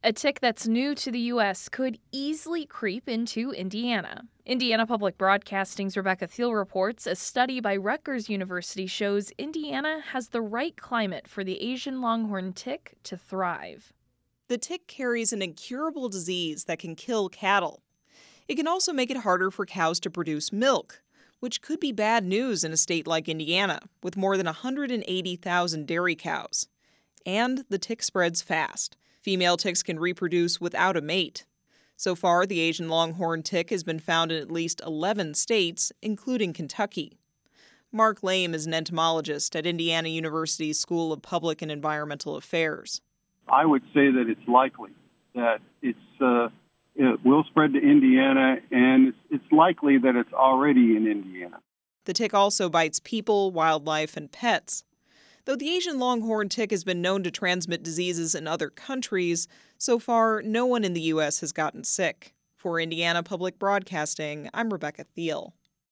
A tick that's new to the U.S. could easily creep into Indiana. Indiana Public Broadcasting's Rebecca Thiel reports a study by Rutgers University shows Indiana has the right climate for the Asian longhorn tick to thrive. The tick carries an incurable disease that can kill cattle. It can also make it harder for cows to produce milk, which could be bad news in a state like Indiana, with more than 180,000 dairy cows. And the tick spreads fast. Female ticks can reproduce without a mate. So far, the Asian longhorn tick has been found in at least 11 states, including Kentucky. Mark Lame is an entomologist at Indiana University's School of Public and Environmental Affairs. I would say that it's likely that it will spread to Indiana, and it's likely that it's already in Indiana. The tick also bites people, wildlife, and pets. Though the Asian longhorn tick has been known to transmit diseases in other countries, so far no one in the U.S. has gotten sick. For Indiana Public Broadcasting, I'm Rebecca Thiel.